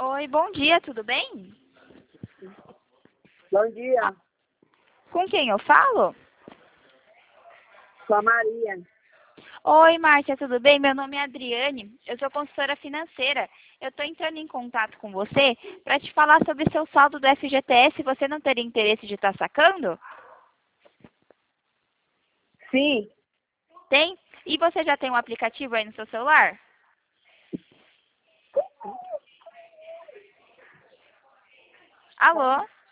Oi, bom dia, tudo bem? Bom dia, Com quem eu falo? sou a Maria. Oi, Márcia, tudo bem? Meu nome é Adriane, eu sou consultora financeira. Eu estou entrando em contato com você para te falar sobre seu saldo do FGTS. Você não teria interesse de estar sacando? Sim, Tem? E você já tem um aplicativo aí no seu celular? Alô?